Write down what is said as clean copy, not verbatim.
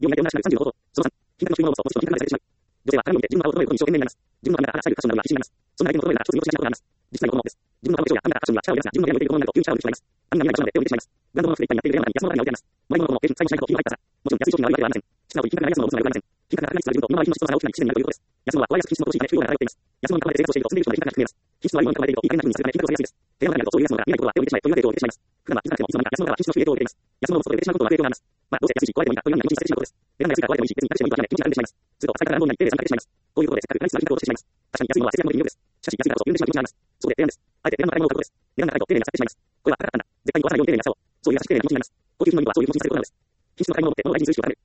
業務内定を同じくなる35ほど。その3、品格の収納をポジションに品格されてしまう。女性は鏡を見て自分の顔を整えることに一生懸命になります。自分の頭が左右箇所になるのは必死になります。そんな相手の整えなら一つ見落としなことがあります。実際のことなのです。自分の顔の化粧やカメラが箇所には力を入れますが、自分の部屋に置いていることになると急に力を抜いてしまいます。網が見えない場所まで手を入れてしまいます。ブランド物の服でいっぱいになっている部屋の中に安物が置いてあります。周りのものも最後にしないことを気に入ったさ。もちろん安い商品が悪いわけではありません。質が悪い品格がない安物を売るのではありません。品格が高い質が自分と身の回りの質の差が大きな質になるということです。安物は壊れやすく品質の乏しいため不要な値が及っています。安物に買われて生活をしていると積んでいる人まで品格が低く見えます。品質の悪いものに買われているといい加減な風にするため品格を下げやすいです。部屋の中にあるとそういう安物が見えないことは手を入れてしまえというので手を入れてしまいます。普段は気づかなくてもいつの間にか安物からは品質の低いデータを入れています。安物を外で入れてしまうことは悪い影響があります。まあ、どうせ安いし壊れてもいいかというような気持ちにさせてしまうことです。値段が安いから壊れてもいいし別になくしてもいいと諦めて気持ちが緩んでしまいます。すると最初から乱暴になり手で値段がかけてしまいます。こういうことでせっかくプライスが品格を落としてしまいます。確かに安いものは節約の理由です。しかし安いからこそ緩んでしまう気持ちがあります。そこで提案です。あえて値段の高いものを買うことです。値段が高いと丁寧に扱ってしまいます。これは高かったんだ。絶対に壊さないように丁寧に扱おう。そういう優しく丁寧な気持ちになります。高級品の人はそういう気持ちにさせることなのです。品質の高いものを持って物を大事にする意識を高める。